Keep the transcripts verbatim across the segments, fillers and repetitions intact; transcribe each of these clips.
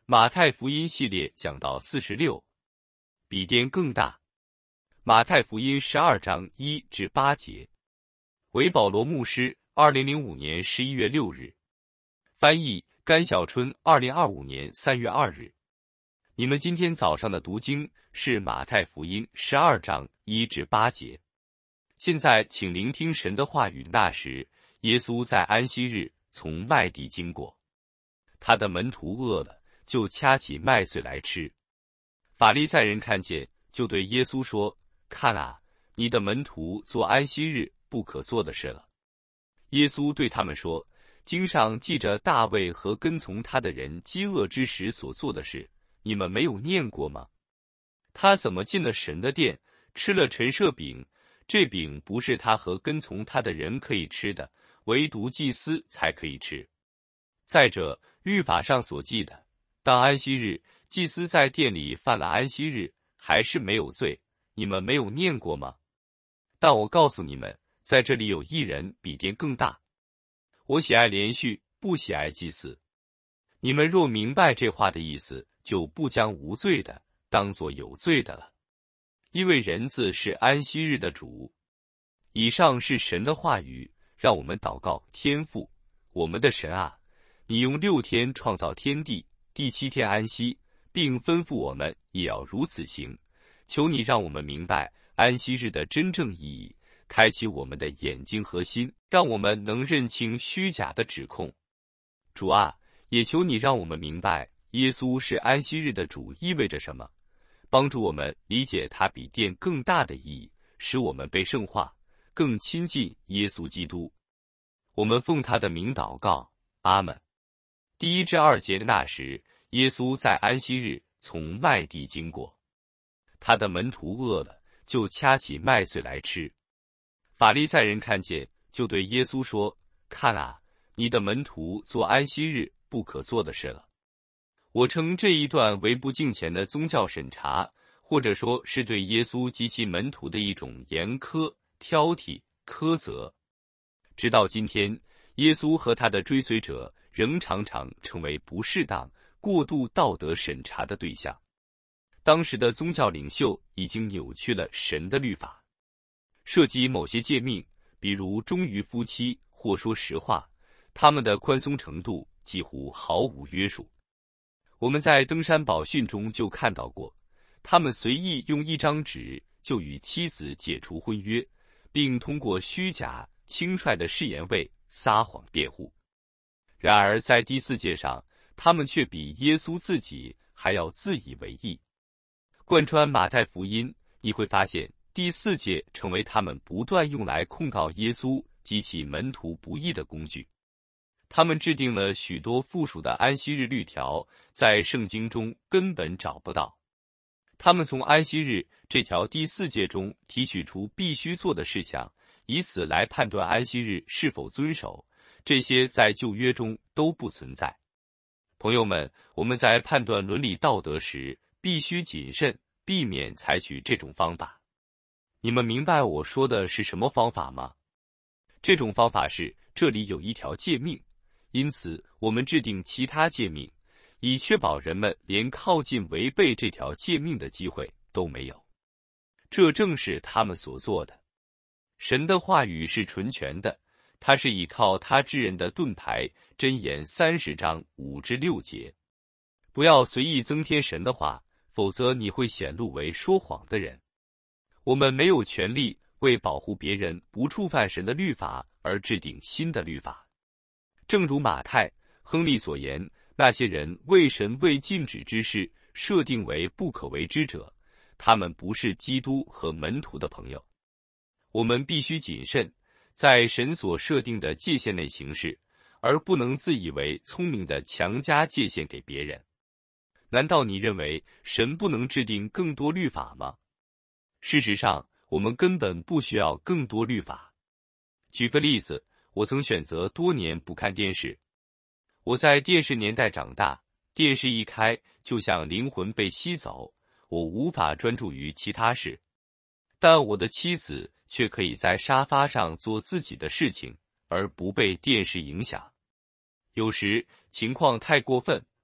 马太福音系列讲到四十六，比甸更大。马太福音十二章一至八节。为保罗牧师，二零零五年十一月六日。翻译甘小春，二零二五年三月二日。你们今天早上的读经是马太福音十二章一至八节。现在请聆听神的话语。那时，耶稣在安息日从麦地经过，他的门徒饿了，就掐起麦穗来吃。法利赛人看见，就对耶稣说：“看啊，你的门徒做安息日不可做的事了。”耶稣对他们说：“经上记着大卫和跟从他的人饥饿之时所做的事，你们没有念过吗？他怎么进了神的殿，吃了陈设饼？这饼不是他和跟从他的人可以吃的，唯独祭司才可以吃。再者，律法上所记的，当安息日，祭司在殿里犯了安息日，还是没有罪，你们没有念过吗？但我告诉你们，在这里有一人比殿更大。我喜爱连续，不喜爱祭祀。你们若明白这话的意思，就不将无罪的当作有罪的了。因为人子是安息日的主。以上是神的话语，让我们祷告。天父，我们的神啊，你用六天创造天地，第七天安息，并吩咐我们也要如此行。求你让我们明白安息日的真正意义，开启我们的眼睛和心，让我们能认清虚假的指控。主啊，也求你让我们明白耶稣是安息日的主意味着什么，帮助我们理解他比殿更大的意义，使我们被圣化，更亲近耶稣基督。我们奉他的名祷告，阿们。第一至二节。那时，耶稣在安息日从麦地经过，他的门徒饿了，就掐起麦穗来吃。法利赛人看见，就对耶稣说：“看啊，你的门徒做安息日不可做的事了。”我称这一段为不敬虔的宗教审查，或者说是对耶稣及其门徒的一种严苛、挑剔、苛责。直到今天，耶稣和他的追随者仍常常成为不适当、过度道德审查的对象。当时的宗教领袖已经扭曲了神的律法，涉及某些诫命，比如忠于夫妻或说实话，他们的宽松程度几乎毫无约束。我们在登山宝训中就看到过，他们随意用一张纸就与妻子解除婚约，并通过虚假、轻率的誓言为撒谎辩护。然而在第四诫上，他们却比耶稣自己还要自以为意。贯穿马太福音，你会发现第四诫成为他们不断用来控告耶稣及其门徒不义的工具。他们制定了许多附属的安息日律条，在圣经中根本找不到。他们从安息日这条第四诫中提取出必须做的事项，以此来判断安息日是否遵守，这些在旧约中都不存在。朋友们，我们在判断伦理道德时必须谨慎，避免采取这种方法。你们明白我说的是什么方法吗？这种方法是，这里有一条诫命，因此我们制定其他诫命，以确保人们连靠近违背这条诫命的机会都没有。这正是他们所做的。神的话语是纯全的，它是依靠他治人的盾牌。箴言三十章五至六节。不要随意增添神的话，否则你会显露为说谎的人。我们没有权利为保护别人不触犯神的律法而制定新的律法。正如马太、亨利所言，那些人为神为禁止之事设定为不可为之者，他们不是基督和门徒的朋友。我们必须谨慎，在神所设定的界限内行事，而不能自以为聪明地强加界限给别人。难道你认为神不能制定更多律法吗？事实上，我们根本不需要更多律法。举个例子，我曾选择多年不看电视。我在电视年代长大，电视一开，就像灵魂被吸走，我无法专注于其他事。但我的妻子却可以在沙发上做自己的事情，而不被电视影响。有时情况太过分，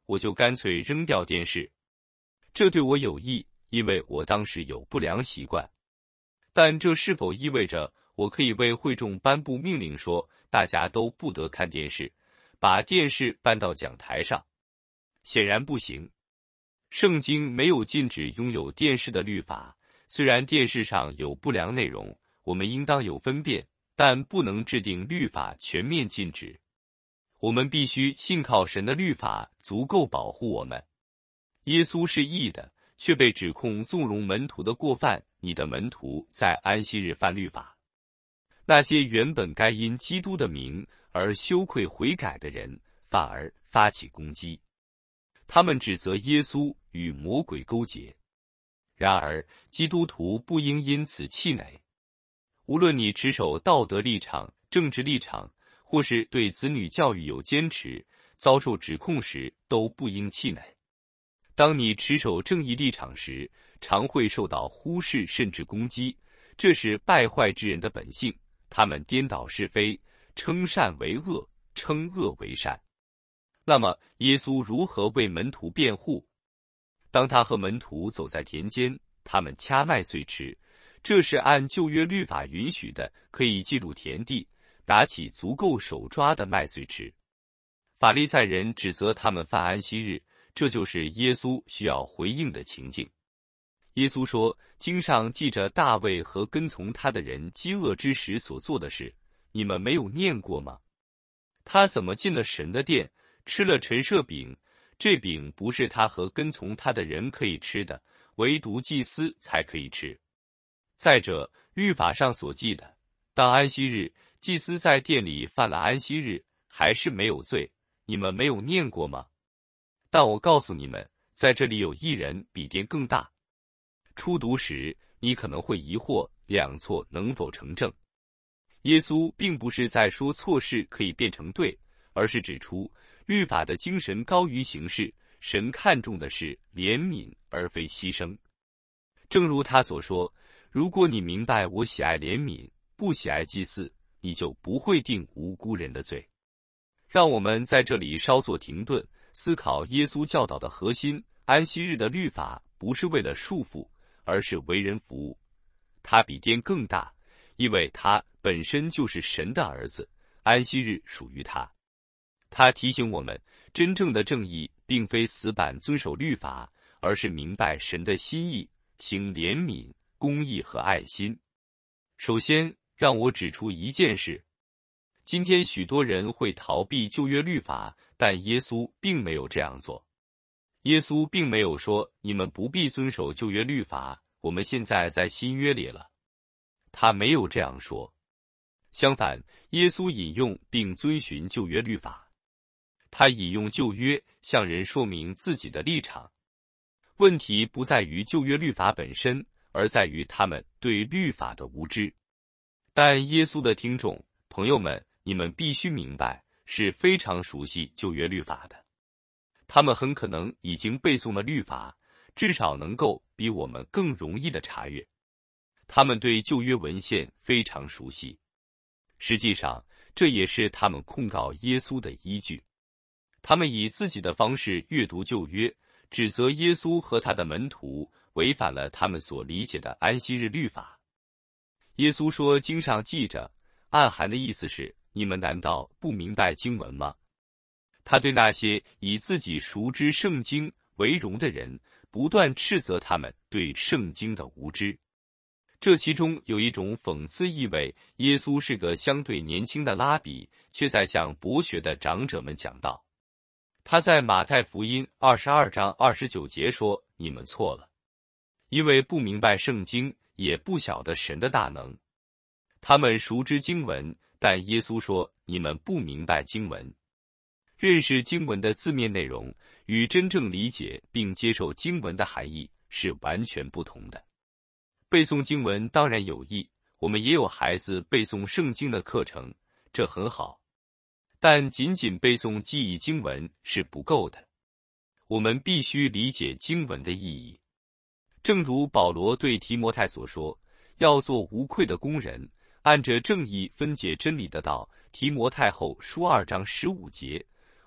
我就干脆扔掉电视。这对我有益，因为我当时有不良习惯。但这是否意味着我可以为会众颁布命令说，大家都不得看电视，把电视搬到讲台上？显然不行。圣经没有禁止拥有电视的律法，虽然电视上有不良内容，我们应当有分辨，但不能制定律法全面禁止。我们必须信靠神的律法足够保护我们。耶稣是义的，却被指控纵容门徒的过犯，你的门徒在安息日犯律法。那些原本该因基督的名而羞愧悔改的人，反而发起攻击。他们指责耶稣与魔鬼勾结。然而，基督徒不应因此气馁。无论你持守道德立场、政治立场，或是对子女教育有坚持，遭受指控时都不应气馁。当你持守正义立场时，常会受到忽视甚至攻击，这是败坏之人的本性。他们颠倒是非，称善为恶，称恶为善。那么，耶稣如何为门徒辩护？当他和门徒走在田间，他们掐麦穗吃，这是按旧约律法允许的，可以记录田地，拿起足够手抓的麦穗吃。法利赛人指责他们犯安息日，这就是耶稣需要回应的情境。耶稣说，经上记着大卫和跟从他的人饥饿之时所做的事，你们没有念过吗？他怎么进了神的殿，吃了陈设饼？这饼不是他和跟从他的人可以吃的，唯独祭司才可以吃。再者，律法上所记的，当安息日，祭司在殿里犯了安息日，还是没有罪，你们没有念过吗？但我告诉你们，在这里有一人比殿更大。初读时，你可能会疑惑，两错能否成正？耶稣并不是在说错事可以变成对，而是指出律法的精神高于形式，神看重的是怜悯而非牺牲。正如他所说，如果你明白我喜爱怜悯，不喜爱祭祀，你就不会定无辜人的罪。让我们在这里稍作停顿，思考耶稣教导的核心。安息日的律法不是为了束缚，而是为人服务。他比殿更大，因为他本身就是神的儿子，安息日属于他。他提醒我们，真正的正义并非死板遵守律法，而是明白神的心意，行怜悯、公义和爱心。首先，让我指出一件事。今天许多人会逃避旧约律法，但耶稣并没有这样做。耶稣并没有说，你们不必遵守旧约律法，我们现在在新约里了。他没有这样说。相反，耶稣引用并遵循旧约律法。他引用旧约，向人说明自己的立场。问题不在于旧约律法本身，而在于他们对律法的无知。但耶稣的听众朋友们，你们必须明白，是非常熟悉旧约律法的。他们很可能已经背诵了律法，至少能够比我们更容易的查阅。他们对旧约文献非常熟悉。实际上，这也是他们控告耶稣的依据。他们以自己的方式阅读旧约，指责耶稣和他的门徒违反了他们所理解的安息日律法。耶稣说，经上记着，暗含的意思是，你们难道不明白经文吗？他对那些以自己熟知圣经为荣的人，不断斥责他们对圣经的无知。这其中有一种讽刺意味，耶稣是个相对年轻的拉比，却在向博学的长者们讲道。他在马太福音二十二章二十九节说，你们错了，因为不明白圣经，也不晓得神的大能。他们熟知经文，但耶稣说，你们不明白经文。认识经文的字面内容，与真正理解并接受经文的含义是完全不同的。背诵经文当然有益，我们也有孩子背诵圣经的课程，这很好。但仅仅背诵记忆经文是不够的，我们必须理解经文的意义。正如保罗对提摩太所说，要做无愧的工人，按着正义分解真理的道。提摩太后书二章十五节，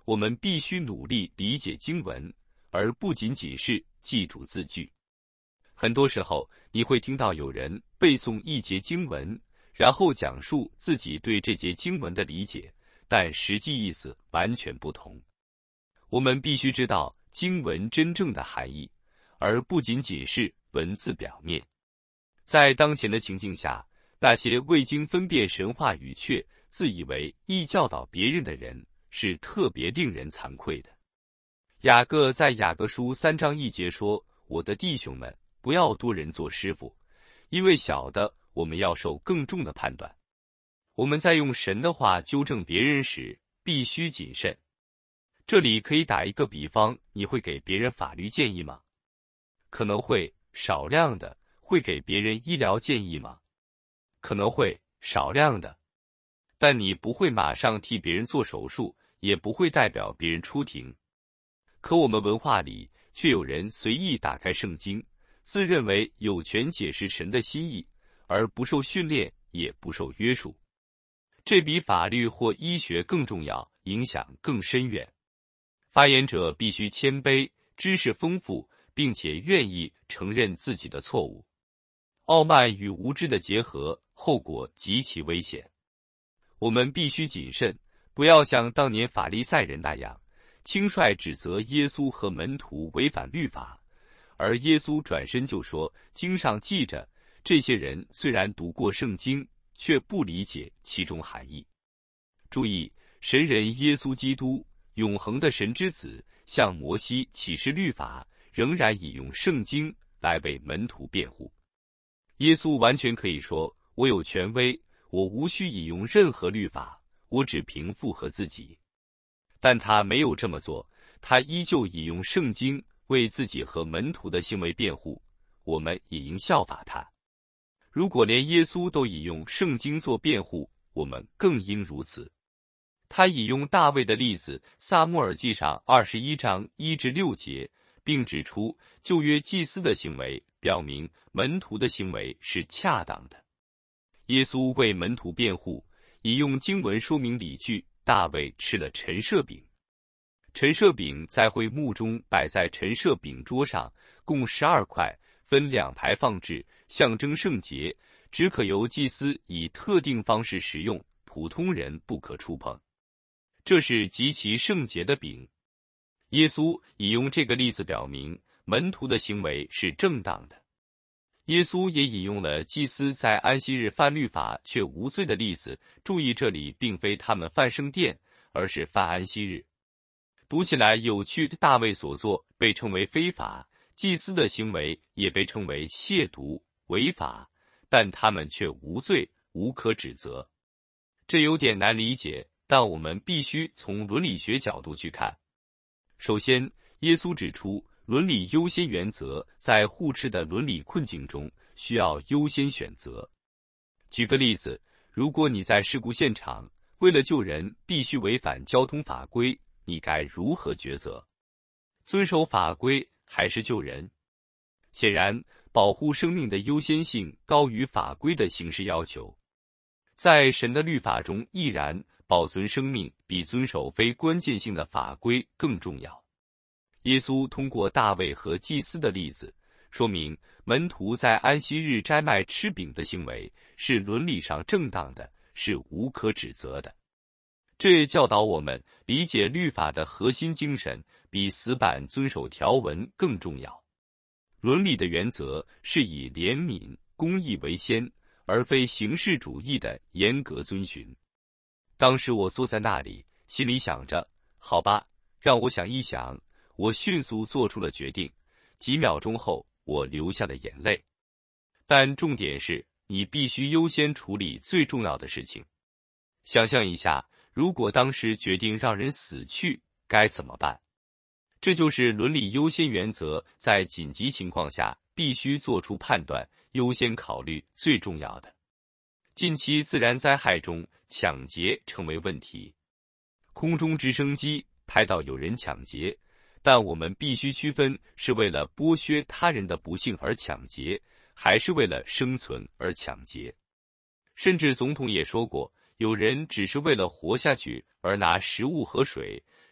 我们必须努力理解经文，而不仅仅是记住字句。很多时候，你会听到有人背诵一节经文，然后讲述自己对这节经文的理解，但实际意思完全不同。我们必须知道经文真正的含义，而不仅仅是文字表面。在当前的情境下，那些未经分辨神话语却自以为意教导别人的人，是特别令人惭愧的。雅各在雅各书三章一节说：“我的弟兄们，不要多人做师傅，因为小的我们要受更重的判断。”我们在用神的话纠正别人时，必须谨慎。这里可以打一个比方，你会给别人法律建议吗？可能会。少量的。会给别人医疗建议吗？可能会。少量的。但你不会马上替别人做手术，也不会代表别人出庭。可我们文化里却有人随意打开圣经，自认为有权解释神的心意，而不受训练，也不受约束。这比法律或医学更重要，影响更深远。发言者必须谦卑，知识丰富，并且愿意承认自己的错误。傲慢与无知的结合，后果极其危险。我们必须谨慎，不要像当年法利赛人那样，轻率指责耶稣和门徒违反律法，而耶稣转身就说：“经上记着，这些人虽然读过圣经，却不理解其中含义。”注意，神人耶稣基督，永恒的神之子，向摩西启示律法，仍然引用圣经来为门徒辩护。耶稣完全可以说：“我有权威，我无需引用任何律法，我只凭附和自己。”但他没有这么做，他依旧引用圣经为自己和门徒的行为辩护，我们也应效法他。如果连耶稣都引用圣经做辩护，我们更应如此。他引用大卫的例子，撒母耳记上二十一章一至六节，并指出旧约祭司的行为表明门徒的行为是恰当的。耶稣为门徒辩护，引用经文说明理据。大卫吃了陈设饼，陈设饼在会幕中摆在陈设饼桌上，共十二块，分两排放置，象征圣洁，只可由祭司以特定方式食用，普通人不可触碰。这是极其圣洁的饼。耶稣引用这个例子表明门徒的行为是正当的。耶稣也引用了祭司在安息日犯律法却无罪的例子，注意这里并非他们犯圣殿，而是犯安息日。读起来有趣的，大卫所作被称为非法，祭司的行为也被称为亵渎、违法，但他们却无罪，无可指责。这有点难理解，但我们必须从伦理学角度去看。首先，耶稣指出伦理优先原则在互斥的伦理困境中需要优先选择。举个例子，如果你在事故现场，为了救人必须违反交通法规，你该如何抉择？遵守法规还是救人？显然，保护生命的优先性高于法规的形式要求。在神的律法中亦然，保存生命比遵守非关键性的法规更重要。耶稣通过大卫和祭司的例子，说明门徒在安息日摘麦吃饼的行为是伦理上正当的，是无可指责的。这也教导我们理解律法的核心精神比死板遵守条文更重要。伦理的原则是以怜悯、公义为先，而非形式主义的严格遵循。当时我坐在那里，心里想着，好吧，让我想一想。我迅速做出了决定，几秒钟后，我流下了眼泪。但重点是，你必须优先处理最重要的事情。想象一下，如果当时决定让人死去，该怎么办？这就是伦理优先原则在紧急情况下必须做出判断，优先考虑最重要的。近期自然灾害中，抢劫成为问题。空中直升机拍到有人抢劫，但我们必须区分是为了剥削他人的不幸而抢劫，还是为了生存而抢劫。甚至总统也说过，有人只是为了活下去而拿食物和水，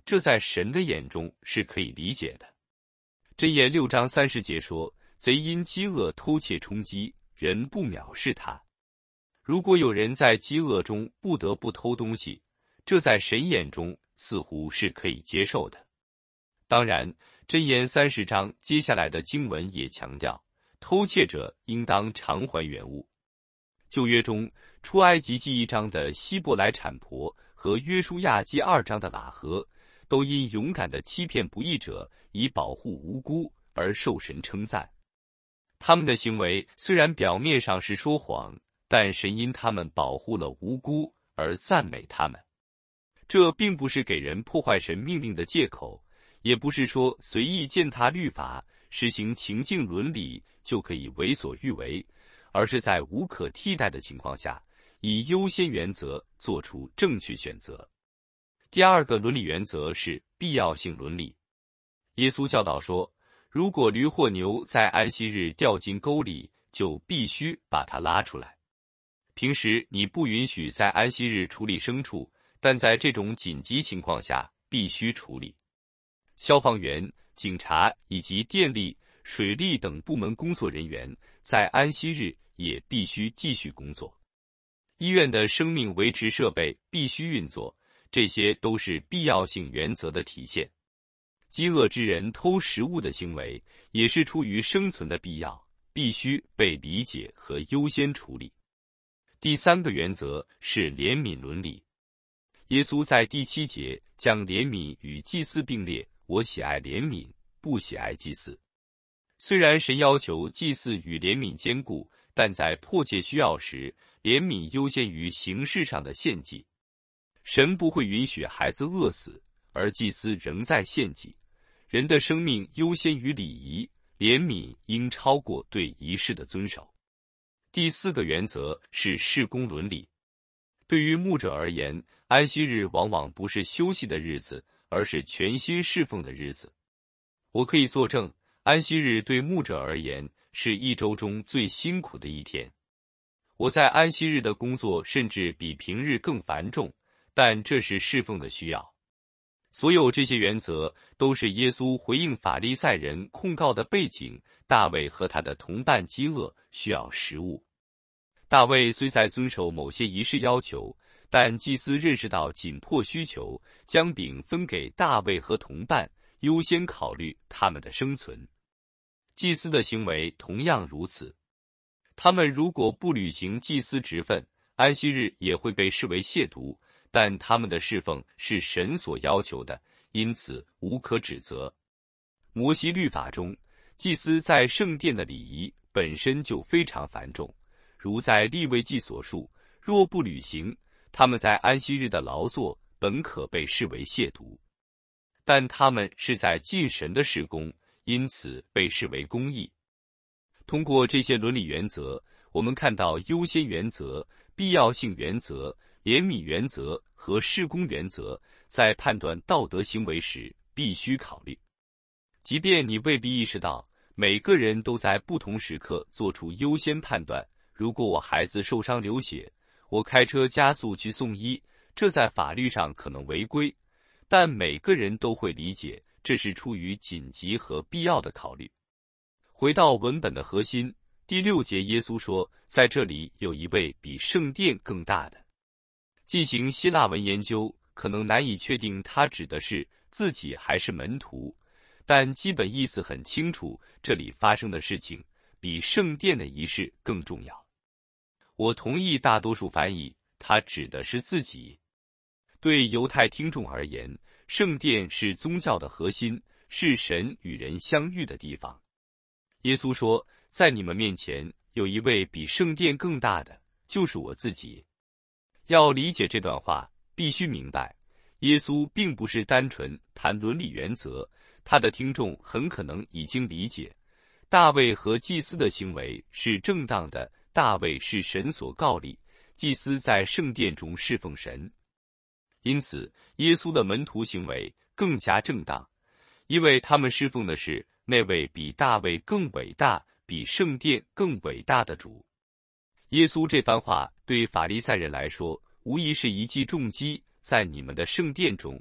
这在神的眼中是可以理解的。箴言六章三十节说，贼因饥饿偷窃充饥，人不藐视他。如果有人在饥饿中不得不偷东西，这在神眼中似乎是可以接受的。当然，箴言三十章接下来的经文也强调，偷窃者应当偿还原物。旧约中，出埃及记一章的希伯来产婆和约书亚记二章的喇合，都因勇敢的欺骗不义者，以保护无辜而受神称赞。他们的行为虽然表面上是说谎，但神因他们保护了无辜而赞美他们。这并不是给人破坏神命令的借口，也不是说随意践踏律法、实行情境伦理就可以为所欲为，而是在无可替代的情况下，以优先原则做出正确选择。第二个伦理原则是必要性伦理。耶稣教导说，如果驴或牛在安息日掉进沟里，就必须把它拉出来。平时你不允许在安息日处理牲畜，但在这种紧急情况下必须处理。消防员、警察以及电力、水利等部门工作人员在安息日也必须继续工作。医院的生命维持设备必须运作，这些都是必要性原则的体现。饥饿之人偷食物的行为也是出于生存的必要，必须被理解和优先处理。第三个原则是怜悯伦理。耶稣在第七节将怜悯与祭祀并列，我喜爱怜悯，不喜爱祭祀。虽然神要求祭祀与怜悯兼顾，但在迫切需要时，怜悯优先于形式上的献祭。神不会允许孩子饿死，而祭司仍在献祭。人的生命优先于礼仪，怜悯应超过对仪式的遵守。第四个原则是事工伦理。对于牧者而言，安息日往往不是休息的日子，而是全心侍奉的日子。我可以作证，安息日对牧者而言是一周中最辛苦的一天。我在安息日的工作甚至比平日更繁重，但这是侍奉的需要。所有这些原则都是耶稣回应法利赛人控告的背景。大卫和他的同伴饥饿，需要食物。大卫虽在遵守某些仪式要求，但祭司认识到紧迫需求，将饼分给大卫和同伴，优先考虑他们的生存。祭司的行为同样如此。他们如果不履行祭司职分，安息日也会被视为亵渎，但他们的侍奉是神所要求的，因此无可指责。摩西律法中，祭司在圣殿的礼仪本身就非常繁重，如在利未记所述，若不履行，他们在安息日的劳作本可被视为亵渎。但他们是在尽神的事工，因此被视为公义。通过这些伦理原则，我们看到优先原则、必要性原则、怜悯原则和事工原则在判断道德行为时必须考虑。即便你未必意识到，每个人都在不同时刻做出优先判断。如果我孩子受伤流血，我开车加速去送医，这在法律上可能违规，但每个人都会理解这是出于紧急和必要的考虑。回到文本的核心，第六节耶稣说，在这里有一位比圣殿更大的。进行希腊文研究，可能难以确定他指的是自己还是门徒，但基本意思很清楚，这里发生的事情比圣殿的仪式更重要。我同意大多数翻译，他指的是自己。对犹太听众而言，圣殿是宗教的核心，是神与人相遇的地方。耶稣说，在你们面前有一位比圣殿更大的，就是我自己。要理解这段话，必须明白，耶稣并不是单纯谈伦理原则，他的听众很可能已经理解，大卫和祭司的行为是正当的，大卫是神所膏立，祭司在圣殿中侍奉神。因此，耶稣的门徒行为更加正当，因为他们侍奉的是那位比大卫更伟大、比圣殿更伟大的主。耶稣这番话对法利赛人来说，无疑是一记重击，在你们的圣殿中，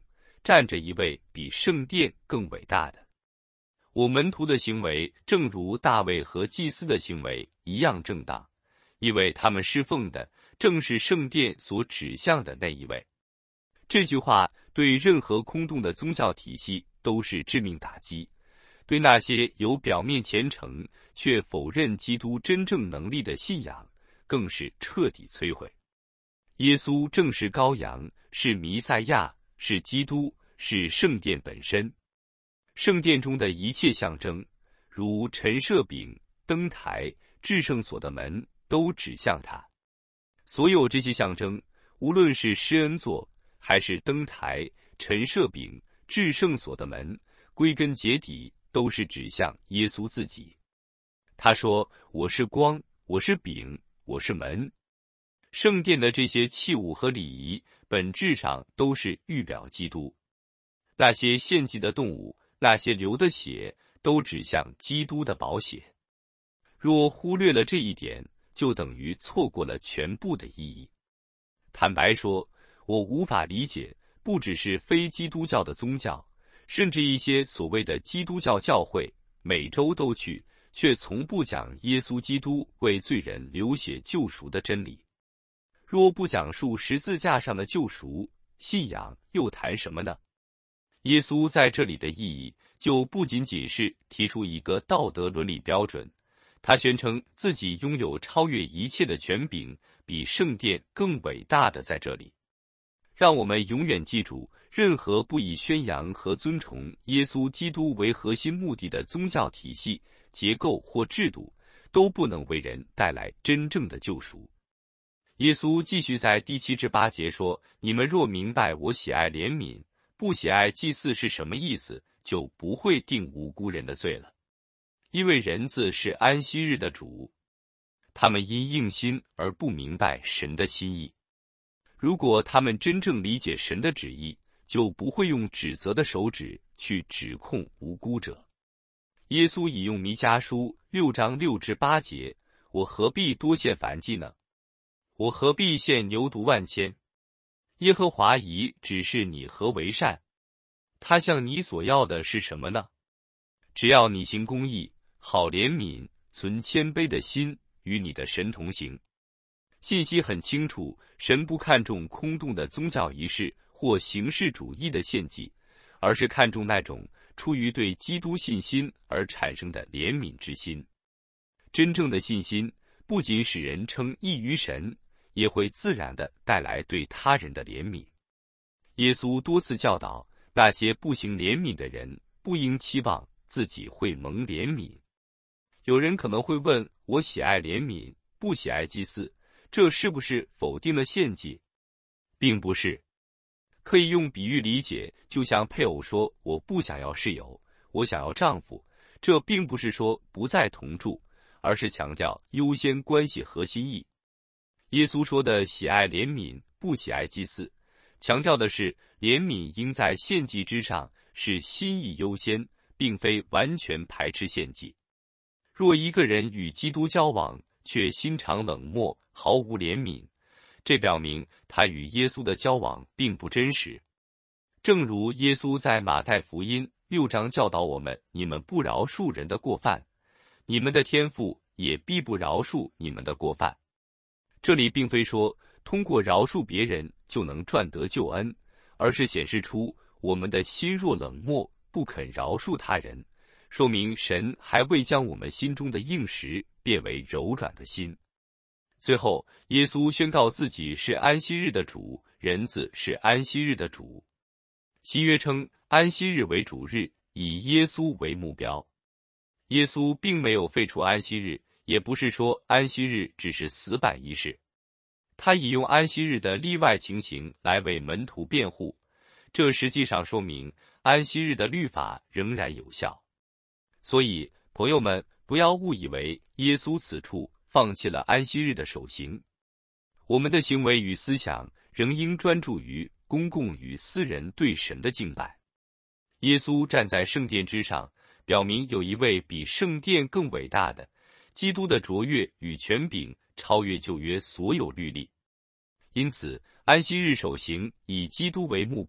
站着一位比圣殿更伟大的。我门徒的行为正如大卫和祭司的行为一样正当，因为他们侍奉的正是圣殿所指向的那一位。这句话对任何空洞的宗教体系都是致命打击，对那些有表面虔诚却否认基督真正能力的信仰更是彻底摧毁。耶稣正是羔羊，是弥赛亚，是基督，是圣殿本身。圣殿中的一切象征，如陈设饼、灯台、至圣所的门，都指向他。所有这些象征，无论是施恩座，还是灯台、陈设饼、至圣所的门，归根结底都是指向耶稣自己。他说：“我是光，我是饼，我是门。”圣殿的这些器物和礼仪，本质上都是预表基督。那些献祭的动物，那些流的血，都指向基督的宝血。若忽略了这一点，就等于错过了全部的意义。坦白说，我无法理解，不只是非基督教的宗教，甚至一些所谓的基督教教会，每周都去，却从不讲耶稣基督为罪人流血救赎的真理。若不讲述十字架上的救赎，信仰又谈什么呢？耶稣在这里的意义，就不仅仅是提出一个道德伦理标准，他宣称自己拥有超越一切的权柄，比圣殿更伟大的在这里。让我们永远记住，任何不以宣扬和尊崇耶稣基督为核心目的的宗教体系、结构或制度，都不能为人带来真正的救赎。耶稣继续在第七至八节说：“你们若明白我喜爱怜悯，不喜爱祭祀是什么意思，就不会定无辜人的罪了。因为人子是安息日的主。他们因硬心而不明白神的心意。如果他们真正理解神的旨意，就不会用指责的手指去指控无辜者。”耶稣引用弥迦书六章六至八节：“我何必多献燔祭呢？我何必献牛犊万千？耶和华已指示你何为善，他向你所要的是什么呢？只要你行公义，好怜悯，存谦卑的心，与你的神同行。”信息很清楚，神不看重空洞的宗教仪式或形式主义的献祭，而是看重那种出于对基督信心而产生的怜悯之心。真正的信心不仅使人称义于神，也会自然地带来对他人的怜悯。耶稣多次教导，那些不行怜悯的人，不应期望自己会蒙怜悯。有人可能会问，我喜爱怜悯，不喜爱祭祀，这是不是否定了献祭？并不是。可以用比喻理解，就像配偶说，我不想要室友，我想要丈夫，这并不是说不再同住，而是强调优先关系核心意。耶稣说的喜爱怜悯，不喜爱祭祀，强调的是怜悯应在献祭之上，是心意优先，并非完全排斥献祭。若一个人与基督交往，却心肠冷漠，毫无怜悯，这表明他与耶稣的交往并不真实。正如耶稣在马太福音六章教导我们：你们不饶恕人的过犯，你们的天父也必不饶恕你们的过犯。这里并非说通过饶恕别人就能赚得救恩，而是显示出我们的心若冷漠，不肯饶恕他人，说明神还未将我们心中的硬石变为柔软的心。最后，耶稣宣告自己是安息日的主，人子是安息日的主。新约称安息日为主日，以耶稣为目标。耶稣并没有废除安息日，也不是说安息日只是死板仪式。他引用安息日的例外情形来为门徒辩护，这实际上说明安息日的律法仍然有效。所以，朋友们，不要误以为耶稣此处放弃了安息日的守行。我们的行为与思想仍应专注于公共与私人对神的敬拜。耶稣站在圣殿之上，表明有一位比圣殿更伟大的，基督的卓越与权柄超越旧约所有律例。因此，安息日守行以基督为目标，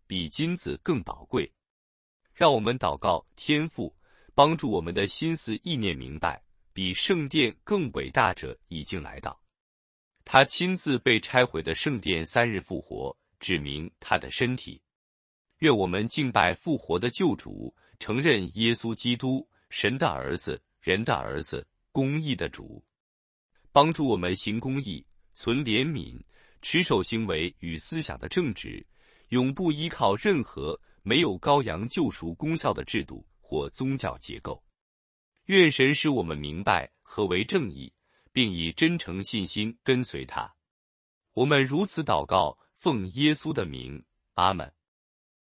比金子更宝贵。让我们祷告天父，帮助我们的心思意念明白，比圣殿更伟大者已经来到。他亲自被拆毁的圣殿三日复活，指明他的身体。愿我们敬拜复活的救主，承认耶稣基督，神的儿子，人的儿子，公义的主。帮助我们行公义，存怜悯，持守行为与思想的正直，永不依靠任何没有羔羊救赎功效的制度或宗教结构。愿神使我们明白何为正义，并以真诚信心跟随他。我们如此祷告，奉耶稣的名，阿们。